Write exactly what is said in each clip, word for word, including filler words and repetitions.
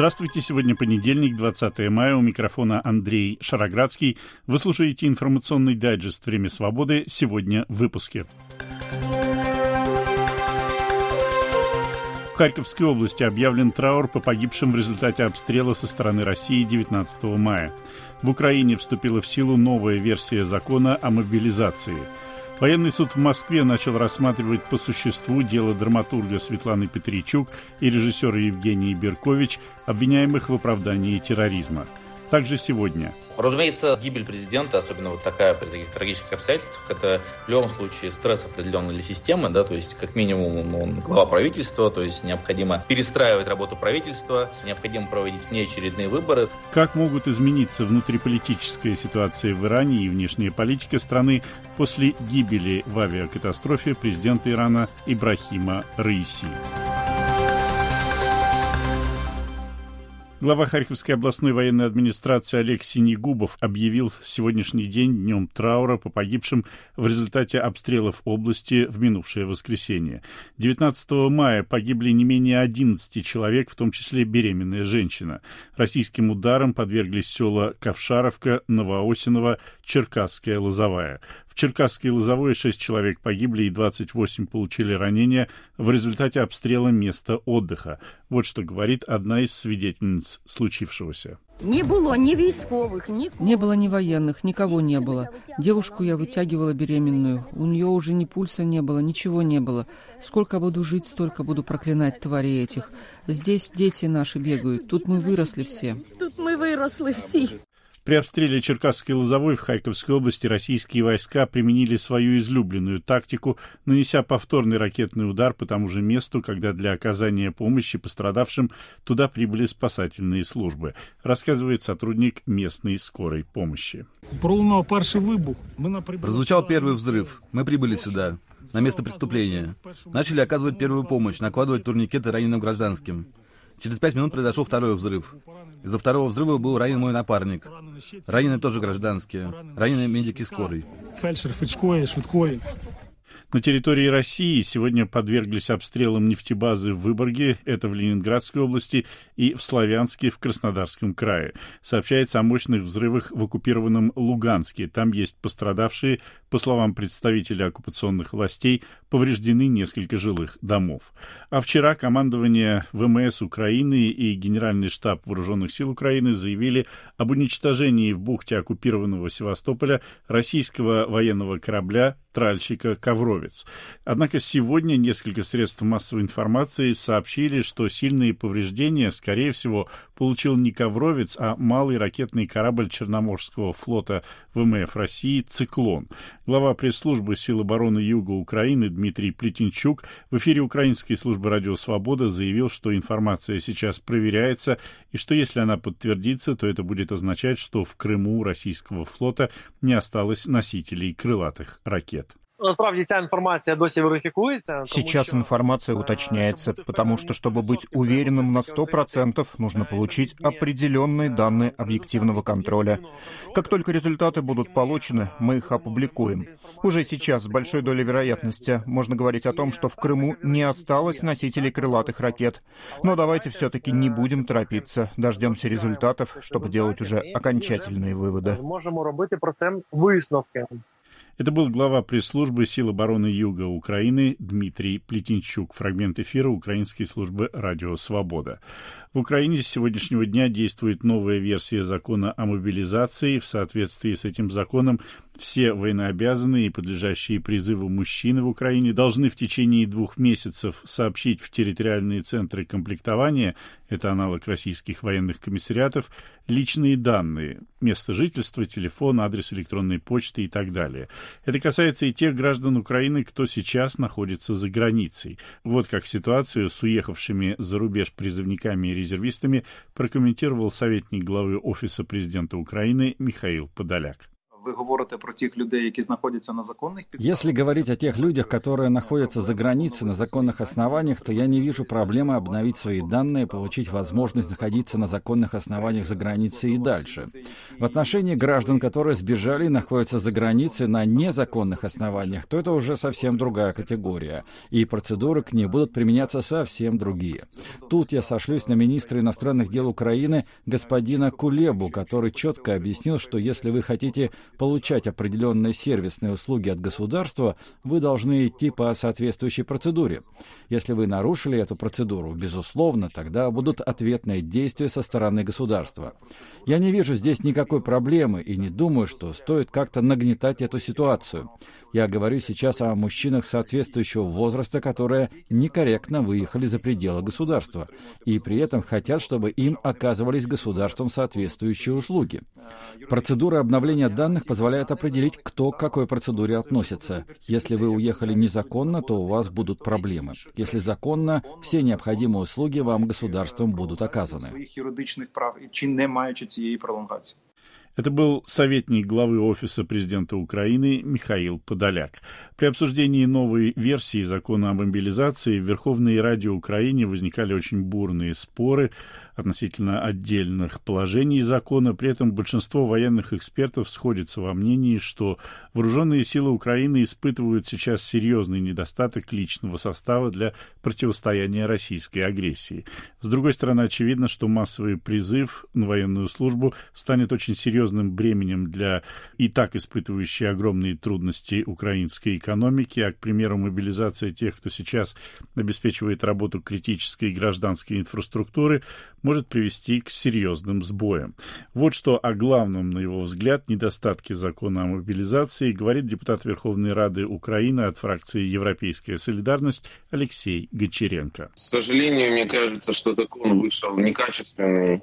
Здравствуйте, сегодня понедельник, двадцатое мая, у микрофона Андрей Шароградский. Вы слушаете информационный дайджест «Время свободы». Сегодня в выпуске. В Харьковской области объявлен траур по погибшим в результате обстрела со стороны России девятнадцатого мая. В Украине вступила в силу новая версия закона о мобилизации. Военный суд в Москве начал рассматривать по существу дело драматурга Светланы Петричук и режиссера Евгении Беркович, обвиняемых в оправдании терроризма. Также сегодня. Разумеется, гибель президента, особенно вот такая при таких трагических обстоятельствах, это в любом случае стресс определенный для системы, да, то есть как минимум он глава правительства, то есть необходимо перестраивать работу правительства, необходимо проводить внеочередные выборы. Как могут измениться внутриполитическая ситуация в Иране и внешняя политика страны после гибели в авиакатастрофе президента Ирана Ибрахима Раиси? Глава Харьковской областной военной администрации Олег Синегубов объявил сегодняшний день днем траура по погибшим в результате обстрелов области в минувшее воскресенье. девятнадцатого мая погибли не менее одиннадцати человек, в том числе беременная женщина. Российским ударам подверглись села Ковшаровка, Новоосиново, Черкасская Лозовая. В Черкасской Лозовой шесть человек погибли и двадцать восемь получили ранения в результате обстрела места отдыха. Вот что говорит одна из свидетельниц случившегося. Не было ни військовых, ни... Не было ни военных, никого не было. Девушку я вытягивала беременную. У нее уже ни пульса не было, ничего не было. Сколько буду жить, столько буду проклинать тварей этих. Здесь дети наши бегают. Тут мы выросли все. Тут мы выросли все. При обстреле Черкасской Лозовой в Харьковской области российские войска применили свою излюбленную тактику, нанеся повторный ракетный удар по тому же месту, когда для оказания помощи пострадавшим туда прибыли спасательные службы, рассказывает сотрудник местной скорой помощи. Прозвучал первый взрыв. Мы прибыли сюда, на место преступления. Начали оказывать первую помощь, накладывать турникеты раненым гражданским. Через пять минут произошел второй взрыв. Из-за второго взрыва был ранен мой напарник. Ранены тоже гражданские. Ранены медики скорой. На территории России сегодня подверглись обстрелам нефтебазы в Выборге, это в Ленинградской области, и в Славянске в Краснодарском крае. Сообщается о мощных взрывах в оккупированном Луганске. Там есть пострадавшие. По словам представителей оккупационных властей, повреждены несколько жилых домов. А вчера командование ВМС Украины и Генеральный штаб Вооруженных сил Украины заявили об уничтожении в бухте оккупированного Севастополя российского военного корабля тральщика «Ковровец». Однако сегодня несколько средств массовой информации сообщили, что сильные повреждения, скорее всего, получил не «Ковровец», а малый ракетный корабль Черноморского флота ВМФ России «Циклон». Глава пресс-службы Сил обороны Юга Украины Дмитрий Плетенчук в эфире Украинской службы «Радио Свобода» заявил, что информация сейчас проверяется, и что если она подтвердится, то это будет означать, что в Крыму у российского флота не осталось носителей крылатых ракет. Насправді ця інформація досі верифікується. Сейчас информация уточняется, потому что, чтобы быть уверенным на сто процентов, нужно получить определенные данные объективного контроля. Как только результаты будут получены, мы их опубликуем. Уже сейчас с большой долей вероятности можно говорить о том, что в Крыму не осталось носителей крылатых ракет. Но давайте все-таки не будем торопиться, дождемся результатов, чтобы делать уже окончательные выводы. Можем робити про це висновки. Это был глава пресс-службы Сил обороны Юга Украины Дмитрий Плетенчук. Фрагмент эфира Украинской службы «Радио Свобода». В Украине с сегодняшнего дня действует новая версия закона о мобилизации. В соответствии с этим законом все военнообязанные и подлежащие призыву мужчины в Украине должны в течение двух месяцев сообщить в территориальные центры комплектования, это аналог российских военных комиссариатов, личные данные, место жительства, телефон, адрес электронной почты и так далее. Это касается и тех граждан Украины, кто сейчас находится за границей. Вот как ситуацию с уехавшими за рубеж призывниками и резервистами прокомментировал советник главы Офиса президента Украины Михаил Подоляк. Вы говорите про тех людей, які знаходятся на законных підставах? Если говорить о тех людях, которые находятся за границей на законных основаниях, то я не вижу проблемы обновить свои данные, получить возможность находиться на законных основаниях за границей и дальше. В отношении граждан, которые сбежали и находятся за границей на незаконных основаниях, то это уже совсем другая категория, и процедуры к ней будут применяться совсем другие. Тут я сошлюсь на министра иностранных дел Украины господина Кулебу, который четко объяснил, что если вы хотите получать определенные сервисные услуги от государства, вы должны идти по соответствующей процедуре. Если вы нарушили эту процедуру, безусловно, тогда будут ответные действия со стороны государства. Я не вижу здесь никакой проблемы и не думаю, что стоит как-то нагнетать эту ситуацию. Я говорю сейчас о мужчинах соответствующего возраста, которые некорректно выехали за пределы государства и при этом хотят, чтобы им оказывались государством соответствующие услуги. Процедура обновления данных позволяет определить, кто к какой процедуре относится. Если вы уехали незаконно, то у вас будут проблемы. Если законно, все необходимые услуги вам государством будут оказаны. Своих юридичных прав, чи не маючи цієї пролонгації. Это был советник главы Офиса президента Украины Михаил Подоляк. При обсуждении новой версии закона о мобилизации в Верховной Раде Украины возникали очень бурные споры относительно отдельных положений закона. При этом большинство военных экспертов сходится во мнении, что вооруженные силы Украины испытывают сейчас серьезный недостаток личного состава для противостояния российской агрессии. С другой стороны, очевидно, что массовый призыв на военную службу станет очень серьезным бременем для и так испытывающей огромные трудности украинской экономики, а, к примеру, мобилизация тех, кто сейчас обеспечивает работу критической гражданской инфраструктуры, может привести к серьезным сбоям. Вот что о главном, на его взгляд, недостатке закона о мобилизации говорит депутат Верховной Рады Украины от фракции «Европейская солидарность» Алексей Гончаренко. К сожалению, мне кажется, что закон вышел некачественный,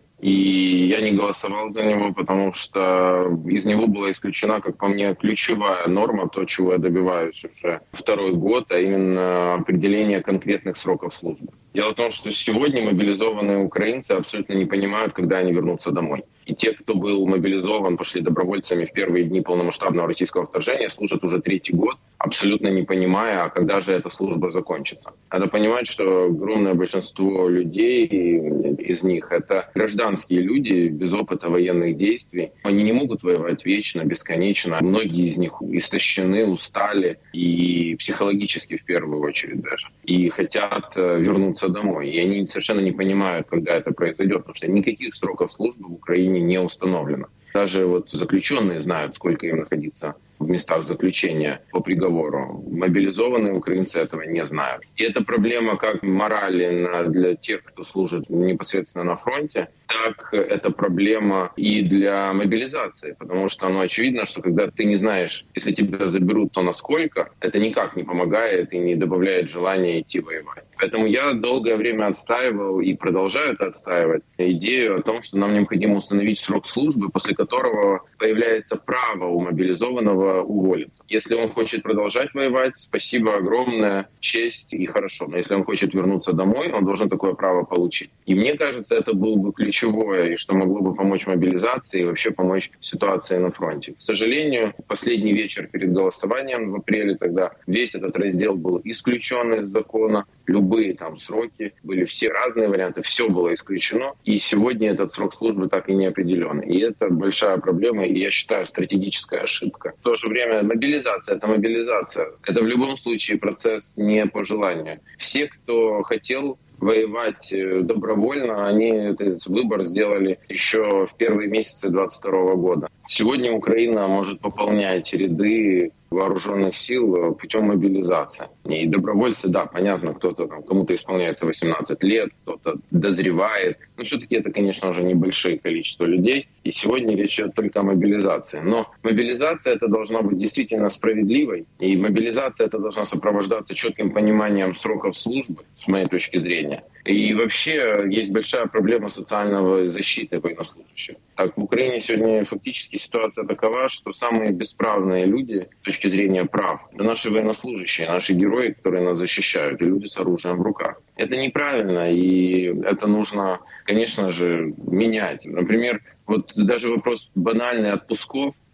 и я не голосовал за него, потому что из него была исключена, как по мне, ключевая норма, то, чего я добиваюсь уже второй год, а именно определение конкретных сроков службы. Дело в том, что сегодня мобилизованные украинцы абсолютно не понимают, когда они вернутся домой. И те, кто был мобилизован, пошли добровольцами в первые дни полномасштабного российского вторжения, служат уже третий год, абсолютно не понимая, а когда же эта служба закончится. Надо понимать, что огромное большинство людей из них — это гражданские люди без опыта военных действий. Они не могут воевать вечно, бесконечно. Многие из них истощены, устали, и психологически в первую очередь даже. И хотят вернуться домой. И они совершенно не понимают, когда это произойдет, потому что никаких сроков службы в Украине не установлено. Даже вот заключенные знают, сколько им находиться в местах заключения по приговору. Мобилизованные украинцы этого не знают. И это проблема как морали для тех, кто служит непосредственно на фронте, так это проблема и для мобилизации. Потому что ну, очевидно, что когда ты не знаешь, если тебя заберут, то насколько, это никак не помогает и не добавляет желания идти воевать. Поэтому я долгое время отстаивал и продолжаю это отстаивать идею о том, что нам необходимо установить срок службы, после которого появляется право у мобилизованного уволиться. Если он хочет продолжать воевать, спасибо огромное, честь и хорошо. Но если он хочет вернуться домой, он должен такое право получить. И мне кажется, это было бы ключевое, и что могло бы помочь мобилизации и вообще помочь ситуации на фронте. К сожалению, последний вечер перед голосованием в апреле тогда весь этот раздел был исключен из закона. Любые там сроки, были все разные варианты, все было исключено. И сегодня этот срок службы так и не определен. И это большая проблема, и я считаю, стратегическая ошибка. В то же время мобилизация — это мобилизация. Это в любом случае процесс не по желанию. Все, кто хотел воевать добровольно, они этот выбор сделали еще в первые месяцы двадцать второго года. Сегодня Украина может пополнять ряды вооруженных сил путем мобилизации. И добровольцы, да, понятно, кто-то там, кому-то исполняется восемнадцать лет, кто-то дозревает. Но все-таки это, конечно же, небольшое количество людей. И сегодня речь идет только о мобилизации. Но мобилизация это должна быть действительно справедливой. И мобилизация это должна сопровождаться четким пониманием сроков службы, с моей точки зрения. И вообще есть большая проблема социальной защиты военнослужащих. Так, в Украине сегодня фактически ситуация такова, что самые бесправные люди с точки зрения прав — это наши военнослужащие, наши герои, которые нас защищают, и люди с оружием в руках. Это неправильно, и это нужно, конечно же, менять. Например, вот даже вопрос банальный отпусков.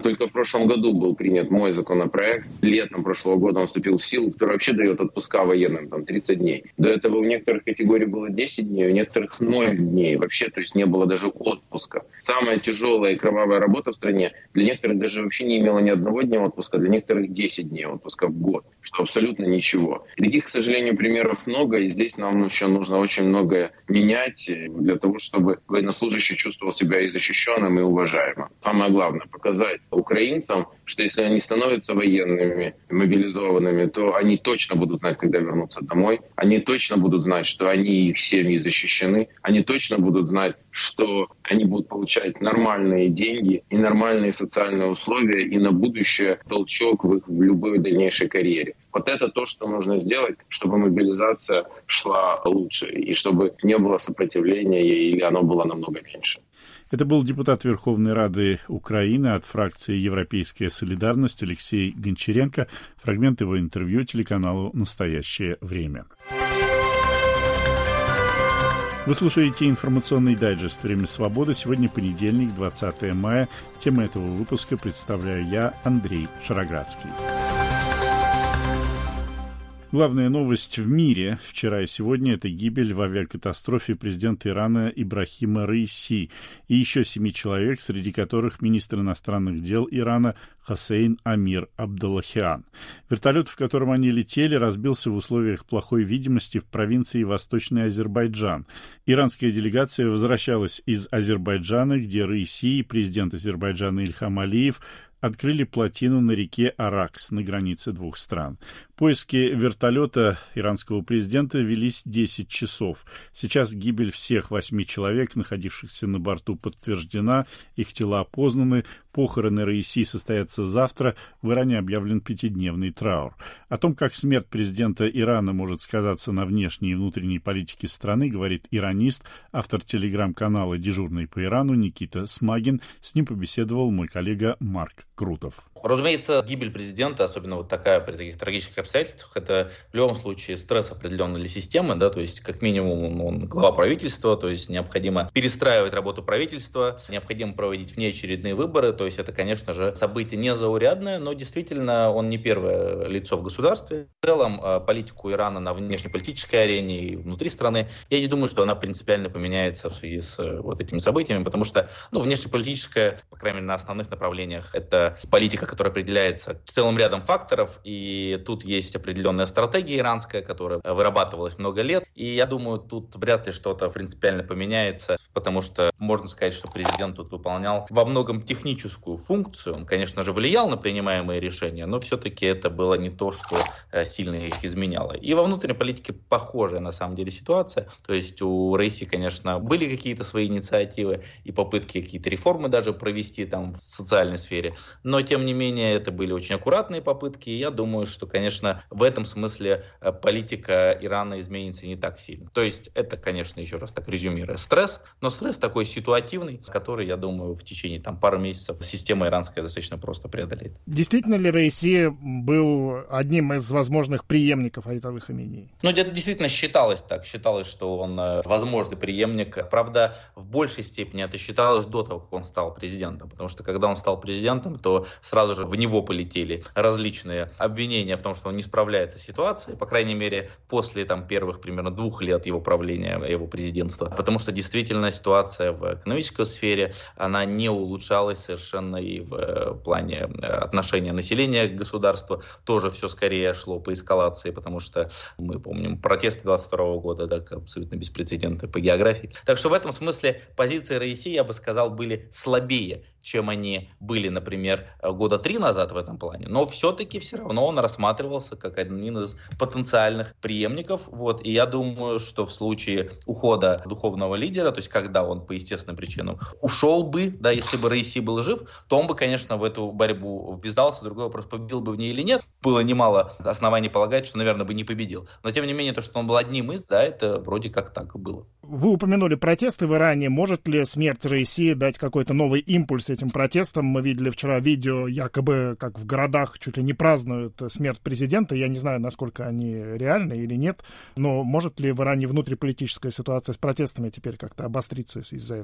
Только в прошлом году был принят мой законопроект. Летом прошлого года он вступил в силу, который вообще дает отпуска военным, там, тридцать дней. До этого в некоторых категориях было десять дней, у некоторых ноль дней. Вообще, то есть не было даже отпуска. Самая тяжелая и кровавая работа в стране для некоторых даже вообще не имела ни одного дня отпуска, для некоторых десять дней отпуска в год, что абсолютно ничего. Таких, к сожалению, примеров много, и здесь нам еще нужно очень многое менять для того, чтобы военнослужащий чувствовал себя и защищенным, и уважаемым. Самое главное — показать украинцам, что если они становятся военными, мобилизованными, то они точно будут знать, когда вернуться домой. Они точно будут знать, что они и их семьи защищены. Они точно будут знать, что они будут получать нормальные деньги и нормальные социальные условия, и на будущее толчок в их в любой дальнейшей карьере. Вот это то, что нужно сделать, чтобы мобилизация шла лучше, и чтобы не было сопротивления, или оно было намного меньше. Это был депутат Верховной Рады Украины от фракции «Европейская солидарность» Алексей Гончаренко. Фрагмент его интервью телеканалу «Настоящее время». Вы слушаете информационный дайджест «Время свободы». Сегодня понедельник, двадцатое мая. Тему этого выпуска представляю я, Андрей Шароградский. Главная новость в мире вчера и сегодня – это гибель в авиакатастрофе президента Ирана Ибрахима Раиси и еще семи человек, среди которых министр иностранных дел Ирана Хоссейн Амир Абдуллахиан. Вертолет, в котором они летели, разбился в условиях плохой видимости в провинции Восточный Азербайджан. Иранская делегация возвращалась из Азербайджана, где Раиси и президент Азербайджана Ильхам Алиев открыли плотину на реке Аракс на границе двух стран. Поиски вертолета иранского президента велись десять часов. Сейчас гибель всех восьми человек, находившихся на борту, подтверждена. Их тела опознаны. Похороны Раиси состоятся завтра. В Иране объявлен пятидневный траур. О том, как смерть президента Ирана может сказаться на внешней и внутренней политике страны, говорит иранист, автор телеграм-канала «Дежурный по Ирану» Никита Смагин. С ним побеседовал мой коллега Марк Крутов. Разумеется, гибель президента, особенно вот такая при таких трагических обстоятельствах, это в любом случае стресс определенный для системы, да, то есть как минимум он глава правительства, то есть необходимо перестраивать работу правительства, необходимо проводить внеочередные выборы, то есть это, конечно же, событие незаурядное, но действительно он не первое лицо в государстве. В целом политику Ирана на внешнеполитической арене и внутри страны, я не думаю, что она принципиально поменяется в связи с вот этими событиями, потому что, ну, внешнеполитическая, по крайней мере, на основных направлениях, это политика, которая определяется целым рядом факторов, и тут есть определенная стратегия иранская, которая вырабатывалась много лет, и я думаю, тут вряд ли что-то принципиально поменяется, потому что можно сказать, что президент тут выполнял во многом техническую функцию, он, конечно же, влиял на принимаемые решения, но все-таки это было не то, что сильно их изменяло. И во внутренней политике похожая, на самом деле, ситуация, то есть у Раиси, конечно, были какие-то свои инициативы и попытки какие-то реформы даже провести там в социальной сфере, но, тем не менее, это были очень аккуратные попытки, и я думаю, что, конечно, в этом смысле политика Ирана изменится не так сильно. То есть это, конечно, еще раз так резюмируя, стресс, но стресс такой ситуативный, который, я думаю, в течение там, пары месяцев система иранская достаточно просто преодолеет. Действительно ли Раиси был одним из возможных преемников Аятоллы Хаменеи? Ну, это действительно считалось так. Считалось, что он возможный преемник. Правда, в большей степени это считалось до того, как он стал президентом, потому что когда он стал президентом, то сразу же в него полетели различные обвинения в том, что он не справляется с ситуацией, по крайней мере, после там, первых примерно двух лет его правления, его президентства. Потому что действительно ситуация в экономической сфере, она не улучшалась совершенно, и в плане отношения населения к государству тоже все скорее шло по эскалации, потому что мы помним протесты двадцать второго года, да, абсолютно беспрецедентные по географии. Так что в этом смысле позиции Раиси, я бы сказал, были слабее, чем они были, например, года три назад в этом плане. Но все-таки все равно он рассматривался как один из потенциальных преемников. Вот. И я думаю, что в случае ухода духовного лидера, то есть когда он по естественным причинам ушел бы, да, если бы Раиси был жив, то он бы, конечно, в эту борьбу ввязался. Другой вопрос, победил бы в ней или нет. Было немало оснований полагать, что, наверное, бы не победил. Но, тем не менее, то, что он был одним из, да, это вроде как так и было. Вы упомянули протесты в Иране. Может ли смерть Раиси дать какой-то новый импульс этим протестам? Мы видели вчера видео, якобы как в городах чуть ли не празднуют смерть президента. Я не знаю, насколько они реальны или нет. Но может ли в Иране внутриполитическая ситуация с протестами теперь как-то обостриться из-за этого?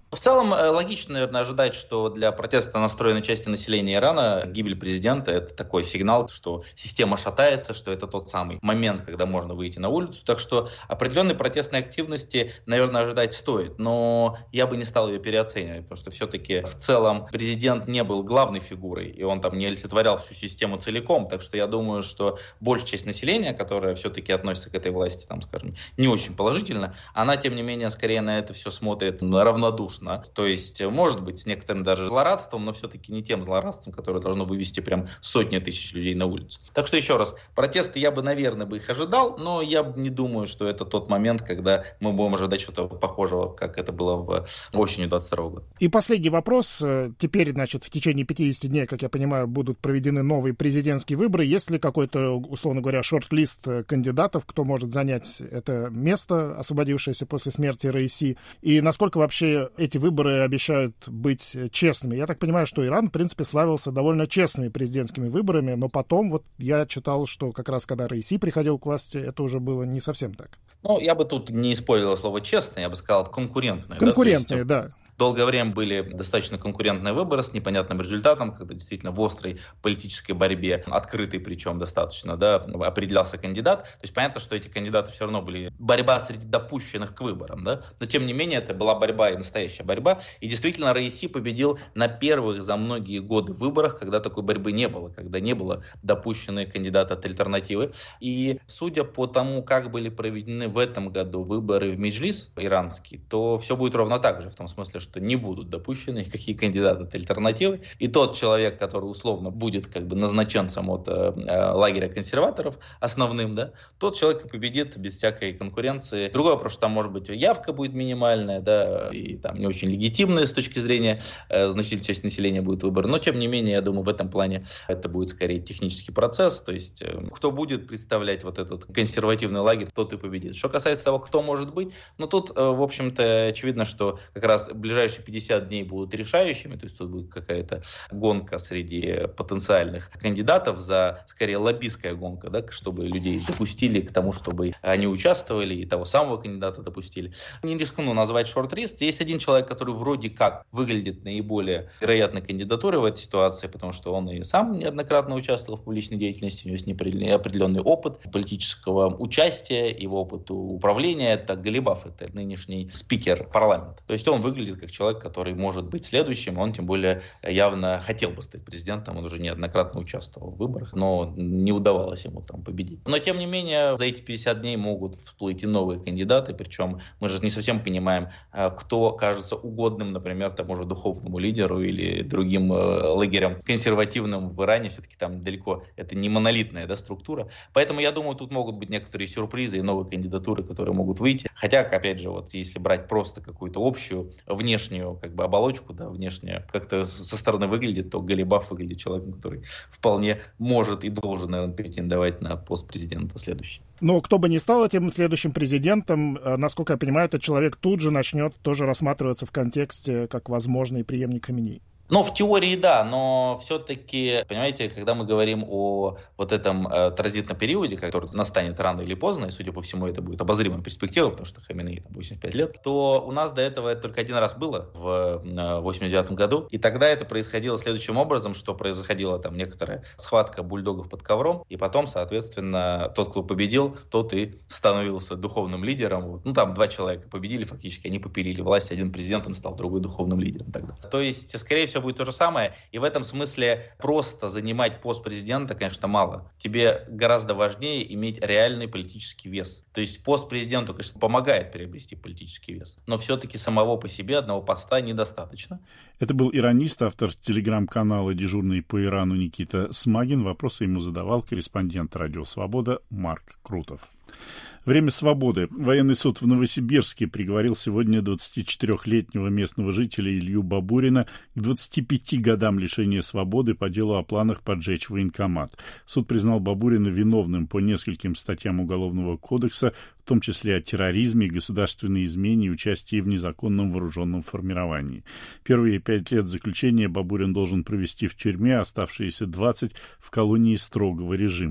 В целом, логично, наверное, ожидать, что для протеста настроенной части населения Ирана гибель президента — это такой сигнал, что система шатается, что это тот самый момент, когда можно выйти на улицу. Так что определенной протестной активности, наверное, ожидать стоит. Но я бы не стал ее переоценивать, потому что все-таки в целом президент не был главной фигурой, и он там не олицетворял всю систему целиком. Так что я думаю, что большая часть населения, которая все-таки относится к этой власти, там, скажем, не очень положительно, она, тем не менее, скорее на это все смотрит равнодушно. То есть, может быть, с некоторым даже злорадством, но все-таки не тем злорадством, которое должно вывести прям сотни тысяч людей на улицу. Так что еще раз, протесты я бы, наверное, бы их ожидал, но я не думаю, что это тот момент, когда мы будем ожидать что-то похожего, как это было в осенью двадцать второго года. И последний вопрос. Теперь, значит, в течение пятидесяти дней, как я понимаю, будут проведены новые президентские выборы. Есть ли какой-то, условно говоря, шорт-лист кандидатов, кто может занять это место, освободившееся после смерти Раиси? И насколько вообще эти выборы обещают быть честными? Я так понимаю, что Иран, в принципе, славился довольно честными президентскими выборами, но потом вот я читал, что как раз когда Раиси приходил к власти, это уже было не совсем так. Ну, я бы тут не использовал слово «честное», я бы сказал «конкурентное». Конкурентное, да. да. Долгое время были достаточно конкурентные выборы с непонятным результатом, когда действительно в острой политической борьбе, открытой причем достаточно, да, определялся кандидат. То есть понятно, что эти кандидаты все равно были борьба среди допущенных к выборам, да, но тем не менее это была борьба и настоящая борьба. И действительно Раиси победил на первых за многие годы выборах, когда такой борьбы не было, когда не было допущенных кандидатов от альтернативы. И судя по тому, как были проведены в этом году выборы в Меджлис иранский, то все будет ровно так же, в том смысле, что что не будут допущены никакие кандидаты от альтернативы. И тот человек, который условно будет как бы назначенцем от э, лагеря консерваторов основным, да, тот человек и победит без всякой конкуренции. Другой вопрос, что там может быть явка будет минимальная, да, и там не очень легитимная с точки зрения э, значительной части населения будет выбор. Но тем не менее, я думаю, в этом плане это будет скорее технический процесс. То есть э, кто будет представлять вот этот консервативный лагерь, тот и победит. Что касается того, кто может быть, ну тут, э, в общем-то, очевидно, что как раз ближайшие ближайшие пятьдесят дней будут решающими, то есть тут будет какая-то гонка среди потенциальных кандидатов за, скорее, лоббистская гонка, да, чтобы людей допустили к тому, чтобы они участвовали, и того самого кандидата допустили. Не рискну назвать шорт-лист. Есть один человек, который вроде как выглядит наиболее вероятной кандидатурой в этой ситуации, потому что он и сам неоднократно участвовал в публичной деятельности, у него есть определенный опыт политического участия, его опыт управления. Это Галибаф, это нынешний спикер парламента. То есть он выглядит как человек, который может быть следующим, он тем более явно хотел бы стать президентом, он уже неоднократно участвовал в выборах, но не удавалось ему там победить. Но тем не менее, за эти пятьдесят дней могут всплыть и новые кандидаты, причем мы же не совсем понимаем, кто кажется угодным, например, тому же духовному лидеру или другим лагерям консервативным в Иране, все-таки там далеко это не монолитная, да, структура. Поэтому я думаю, тут могут быть некоторые сюрпризы и новые кандидатуры, которые могут выйти. Хотя, опять же, вот если брать просто какую-то общую внешнюю как бы оболочку, да, внешне как-то со стороны выглядит, то Галибаф выглядит человеком, который вполне может и должен, наверное, претендовать на пост президента следующий. Но кто бы ни стал этим следующим президентом, насколько я понимаю, этот человек тут же начнет тоже рассматриваться в контексте как возможный преемник Хаминеи. Ну, в теории, да, но все-таки, понимаете, когда мы говорим о вот этом э, транзитном периоде, который настанет рано или поздно, и, судя по всему, это будет обозримая перспектива, потому что Хаминеи там восемьдесят пять лет, то у нас до этого это только один раз было в э, восемьдесят девятом году, и тогда это происходило следующим образом, что происходила там некоторая схватка бульдогов под ковром, и потом, соответственно, тот, кто победил, тот и становился духовным лидером. Вот. Ну, там два человека победили фактически, они попилили власть, один президентом стал, другой духовным лидером тогда. То есть, скорее всего, будет то же самое, и в этом смысле просто занимать пост президента, конечно, мало. Тебе гораздо важнее иметь реальный политический вес. То есть пост президенту, конечно, помогает приобрести политический вес, но все-таки самого по себе одного поста недостаточно. Это был иранист, автор телеграм-канала «Дежурный по Ирану» Никита Смагин. Вопросы ему задавал корреспондент «Радио Свобода» Марк Крутов. Время свободы. Военный суд в Новосибирске приговорил сегодня двадцатичетырёхлетнего местного жителя Илью Бабурина к двадцати пяти годам лишения свободы по делу о планах поджечь военкомат. Суд признал Бабурина виновным по нескольким статьям Уголовного кодекса, в том числе о терроризме, государственной измене и участии в незаконном вооруженном формировании. Первые пять лет заключения Бабурин должен провести в тюрьме, оставшиеся двадцать в колонии строгого режима.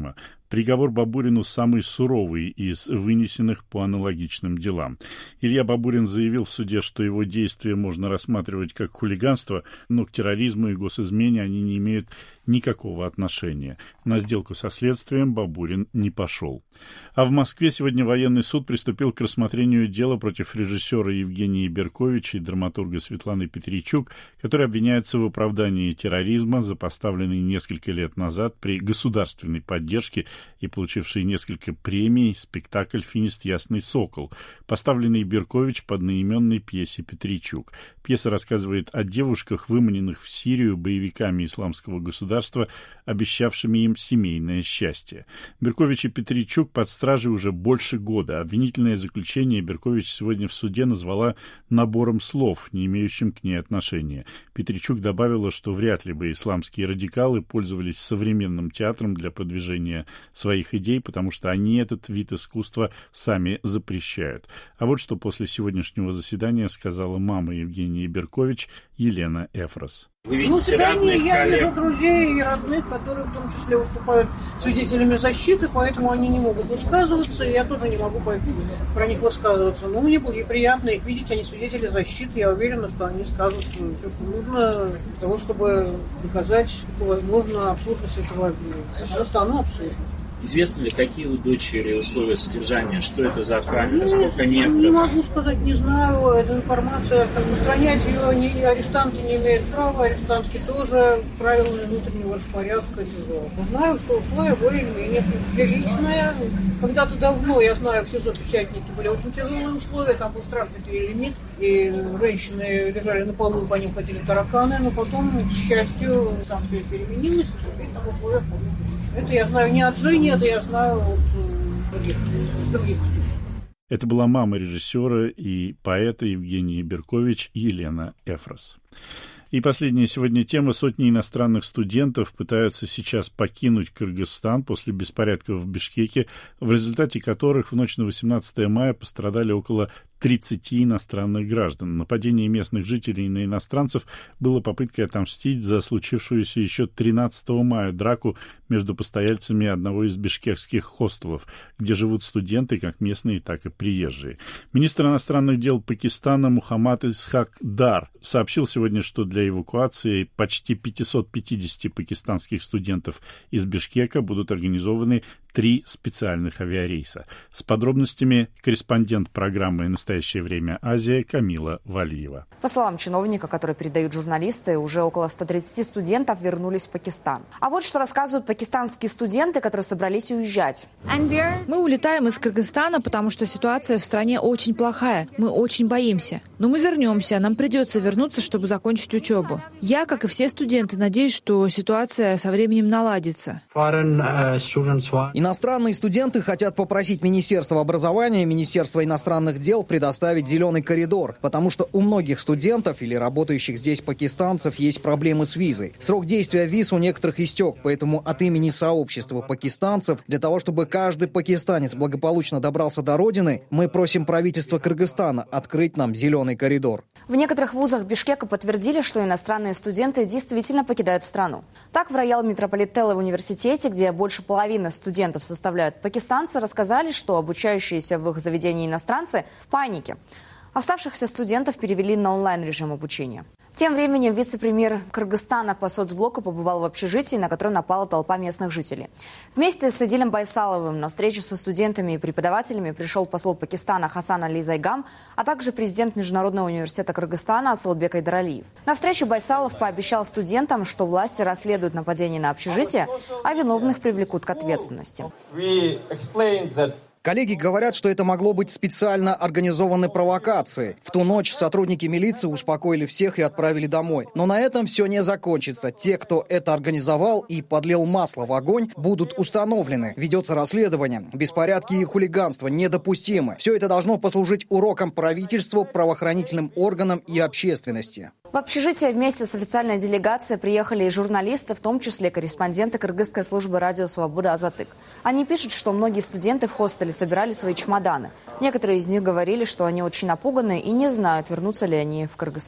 Приговор Бабурину самый суровый из вынесенных по аналогичным делам. Илья Бабурин заявил в суде, что его действия можно рассматривать как хулиганство, но к терроризму и госизмене они не имеют никакого отношения. На сделку со следствием Бабурин не пошел. А в Москве сегодня военный суд приступил к рассмотрению дела против режиссера Евгения Берковича и драматурга Светланы Петричук, которые обвиняются в оправдании терроризма за поставленный несколько лет назад при государственной поддержке и получивший несколько премий спектакль «Финист Ясный Сокол», поставленный Беркович по одноименной пьесе Петричук. Пьеса рассказывает о девушках, выманенных в Сирию боевиками исламского государства, обещавшими им семейное счастье. Беркович и Петричук под стражей уже больше года. Обвинительное заключение Беркович сегодня в суде назвала набором слов, не имеющим к ней отношения. Петричук добавила, что вряд ли бы исламские радикалы пользовались современным театром для продвижения своих идей, потому что они этот вид искусства сами запрещают. А вот что после сегодняшнего заседания сказала мама Евгении Беркович Елена Эфрос. Вы видите ну, родных я коллег? Вижу друзей и родных, которые в том числе выступают свидетелями защиты, поэтому они не могут высказываться, и я тоже не могу про них высказываться. Но мне будет приятно их видеть, они свидетели защиты, я уверена, что они скажут все, что нужно для того, чтобы доказать, что возможно абсурдность этого обвинения. Потому что оно абсурдно. Известно ли, какие у дочери условия содержания, что это за камера, сколько метров? Не могу сказать, не знаю. Эта информация, распространять ее ни арестанты не имеют права, арестантки тоже, правила внутреннего распорядка СИЗО. Знаю, что условия более-менее приличные. Когда-то давно, я знаю, в СИЗО печатники были очень тяжелые условия, там был страшный перелимит, и женщины лежали на полу, по ним ходили тараканы, но потом, к счастью, там все переменилось, и теперь там условия вполне приличные. Это я знаю не от Жени, это я знаю от других, других. Это была мама режиссера и поэта Евгения Беркович Елена Эфрос. И последняя сегодня тема. Сотни иностранных студентов пытаются сейчас покинуть Кыргызстан после беспорядков в Бишкеке, в результате которых в ночь на восемнадцатое мая пострадали около тридцати иностранных граждан. Нападение местных жителей на иностранцев было попыткой отомстить за случившуюся еще тринадцатого мая драку между постояльцами одного из бишкекских хостелов, где живут студенты, как местные, так и приезжие. Министр иностранных дел Пакистана Мухаммад Исхак Дар сообщил сегодня, что для эвакуации почти пятисот пятидесяти пакистанских студентов из Бишкека будут организованы три специальных авиарейса. С подробностями корреспондент программы «Настоящее время Азия» Камила Валиева. По словам чиновника, который передают журналисты, уже около ста тридцати студентов вернулись в Пакистан. А вот что рассказывают пакистанские студенты, которые собрались уезжать. Мы улетаем из Кыргызстана, потому что ситуация в стране очень плохая. Мы очень боимся. Но мы вернемся. Нам придется вернуться, чтобы закончить учебу. Я, как и все студенты, надеюсь, что ситуация со временем наладится. Иностранные студенты хотят попросить Министерство образования и Министерство иностранных дел предоставить зеленый коридор, потому что у многих студентов или работающих здесь пакистанцев есть проблемы с визой. Срок действия виз у некоторых истек, поэтому от имени сообщества пакистанцев, для того, чтобы каждый пакистанец благополучно добрался до родины, мы просим правительство Кыргызстана открыть нам зеленый коридор. В некоторых вузах Бишкека подтвердили, что иностранные студенты действительно покидают страну. Так, в Роял Метрополитен университете, где больше половины студентов составляют пакистанцы, рассказали, что обучающиеся в их заведении иностранцы в панике. Оставшихся студентов перевели на онлайн-режим обучения. Тем временем вице-премьер Кыргызстана по соцблоку побывал в общежитии, на которое напала толпа местных жителей. Вместе с Эдилем Байсаловым на встречу со студентами и преподавателями пришел посол Пакистана Хасан Али Зайгам, а также президент Международного университета Кыргызстана Асылбек Айдаралиев. На встрече Байсалов пообещал студентам, что власти расследуют нападение на общежитие, а виновных привлекут к ответственности. Коллеги говорят, что это могло быть специально организованной провокацией. В ту ночь сотрудники милиции успокоили всех и отправили домой. Но на этом все не закончится. Те, кто это организовал и подлил масло в огонь, будут установлены. Ведется расследование. Беспорядки и хулиганство недопустимы. Все это должно послужить уроком правительству, правоохранительным органам и общественности. В общежитие вместе с официальной делегацией приехали и журналисты, в том числе корреспонденты кыргызской службы радио «Свобода Азатык». Они пишут, что многие студенты в хостеле собирали свои чемоданы. Некоторые из них говорили, что они очень напуганы и не знают, вернутся ли они в Кыргызстан.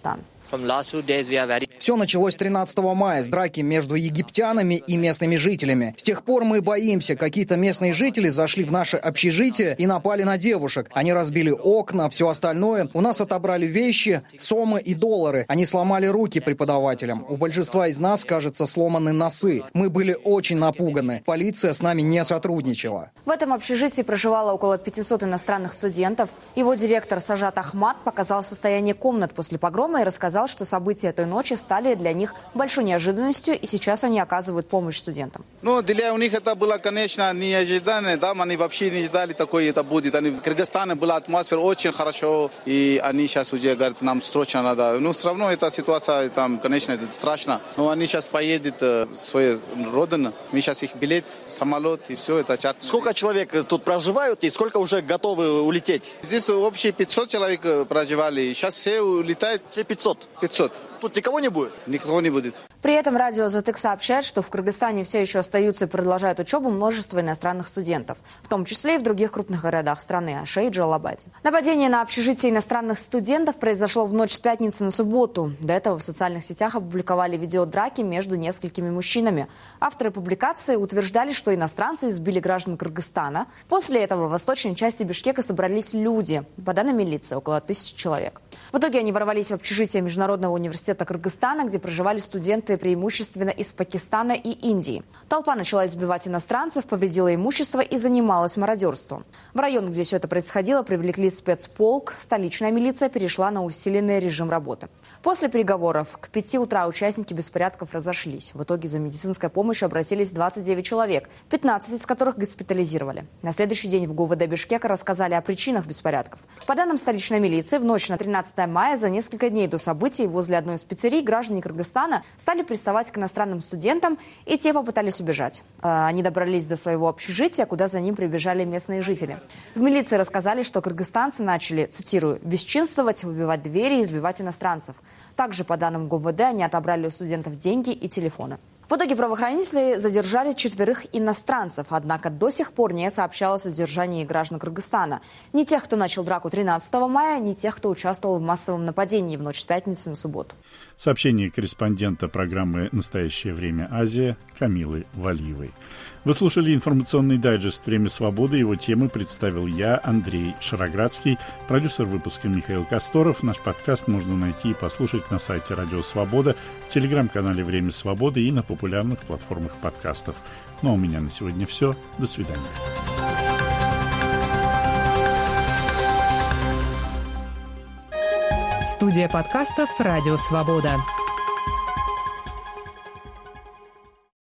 Все началось тринадцатого мая с драки между египтянами и местными жителями. С тех пор мы боимся. Какие-то местные жители зашли в наше общежитие и напали на девушек. Они разбили окна, все остальное. У нас отобрали вещи, сомы и доллары. Они сломали руки преподавателям. У большинства из нас, кажется, сломаны носы. Мы были очень напуганы. Полиция с нами не сотрудничала. В этом общежитии проживало около пятисот иностранных студентов. Его директор Сажат Ахмад показал состояние комнат после погрома и рассказал, что события той ночи стали для них большой неожиданностью, и сейчас они оказывают помощь студентам. Ну, для них это было, конечно, неожиданно. Да, они вообще не ждали, такое это будет. Они, в Кыргызстане была атмосфера очень хорошо, и они сейчас уже говорят, нам срочно надо. Ну, все равно эта ситуация, там, конечно, это страшно. Но они сейчас поедут в свою родину. Мы сейчас их билет, самолет и все это чарт. Сколько человек тут проживают и сколько уже готовы улететь? Здесь вообще пятьсот человек проживали. Сейчас все улетают. Все пятьсот? пятьсот. Тут никого не будет? Никого не будет. При этом радио ЗТЭК сообщает, что в Кыргызстане все еще остаются и продолжают учебу множество иностранных студентов, в том числе и в других крупных городах страны – Аше и Джалабаде. Нападение на общежитие иностранных студентов произошло в ночь с пятницы на субботу. До этого в социальных сетях опубликовали видео драки между несколькими мужчинами. Авторы публикации утверждали, что иностранцы избили граждан Кыргызстана. После этого в восточной части Бишкека собрались люди. По данным милиции, около тысячи человек. В итоге они ворвались в общежитие Международного университета Кыргызстана, где проживали студенты преимущественно из Пакистана и Индии. Толпа начала избивать иностранцев, повредила имущество и занималась мародерством. В район, где все это происходило, привлекли спецполк. Столичная милиция перешла на усиленный режим работы. После переговоров к пяти утра участники беспорядков разошлись. В итоге за медицинской помощью обратились двадцать девять человек, пятнадцать из которых госпитализировали. На следующий день в ГУВД Бишкека рассказали о причинах беспорядков. По данным столичной милиции, в ночь на тринадцатое мая, за несколько дней до событий, возле одной из пиццерий граждане Кыргызстана стали приставать к иностранным студентам, и те попытались убежать. Они добрались до своего общежития, куда за ним прибежали местные жители. В милиции рассказали, что кыргызстанцы начали, цитирую, «бесчинствовать, выбивать двери и избивать иностранцев». Также, по данным ГУВД, они отобрали у студентов деньги и телефоны. В итоге правоохранители задержали четверых иностранцев, однако до сих пор не сообщалось о задержании граждан Кыргызстана. Ни тех, кто начал драку тринадцатого мая, ни тех, кто участвовал в массовом нападении в ночь с пятницы на субботу. Сообщение корреспондента программы «Настоящее время Азия» Камилы Валиевой. Вы слушали информационный дайджест «Время свободы». Его темы представил я, Андрей Шароградский, продюсер выпуска Михаил Косторов. Наш подкаст можно найти и послушать на сайте «Радио Свобода», в телеграм-канале «Время свободы» и на популярных платформах подкастов. Ну а у меня на сегодня все. До свидания. Студия подкастов «Радио Свобода».